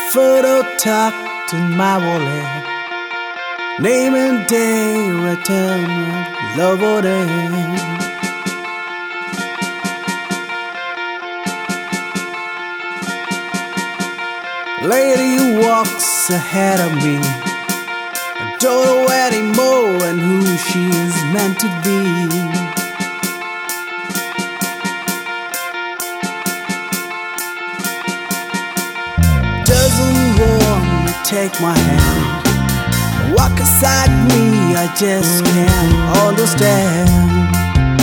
Photo tucked in my wallet. Name and day, return when love would end. Lady walks ahead of me. I don't know anymore and who she is meant to be. Doesn't want to take my hand. Walk aside me, I just can't understand.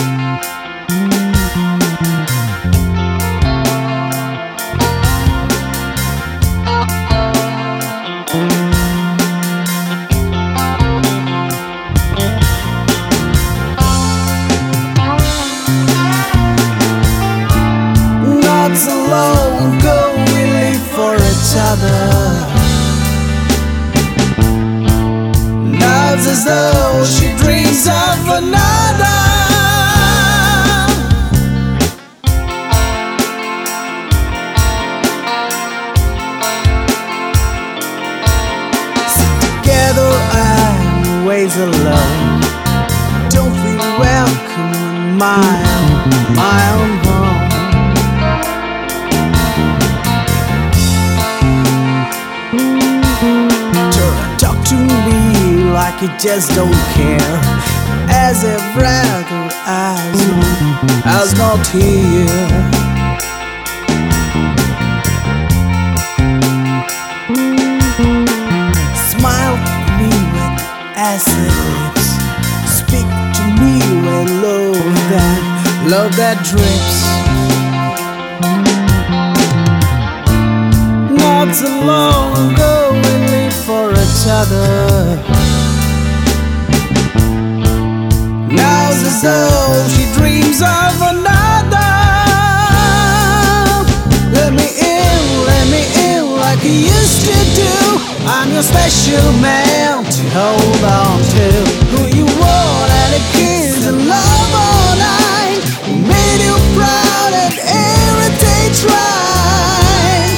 Not so long ago we lived for each other. Now it's as though she dreams of another. Sit together and ways alone. Don't feel welcome in my own home. Talk to me like you just don't care, as if rather I was not here. Smile at me with acid lips. Speak to me with love that drips. Not so long ago we lived for each other. Now it's as though she dreams of another. Let me in like you used to do. I'm your special man to hold on to. Who you want and a kiss and love all night. Who made you proud and irritate right.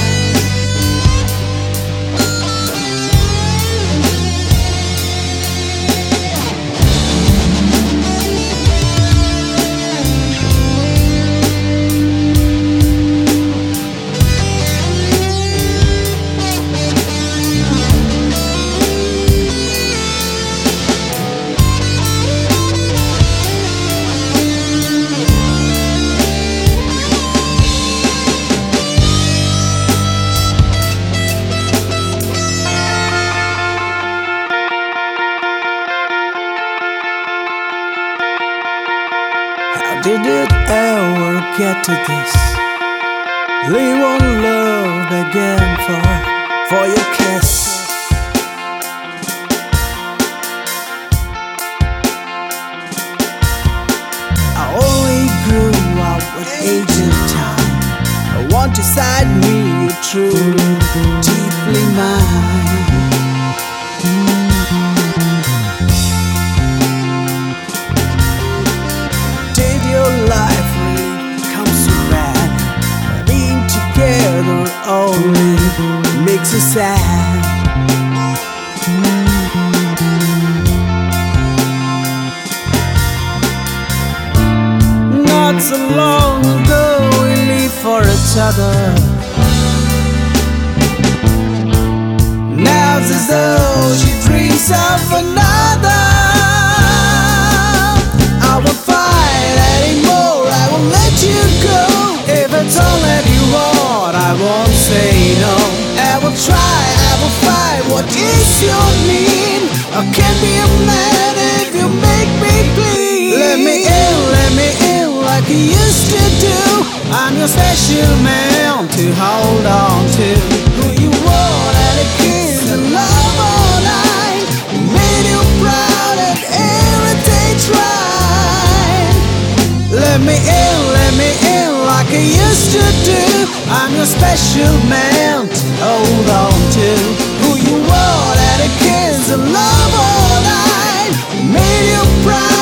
Did it ever get to this? Leave on love again for your kiss. I only grew up with age and time. I want to side me truly, deeply mine. Life really comes so bad. Being together only makes us sad. Not so long ago we lived for each other. Now it's as though she dreams of another. I won't fight anymore, I won't let you go. If it's all that you want, I won't say no. I will try, I will fight, what is your need? I can't be a man if you make me bleed. Let me in like you used to do. I'm your special man to hold on to. Who you want and a kiss and love all night. Who made you proud and irritate right. Let me in like I used to do. I'm your special man to hold on to. Who you want and a kiss and love all night. Who made you proud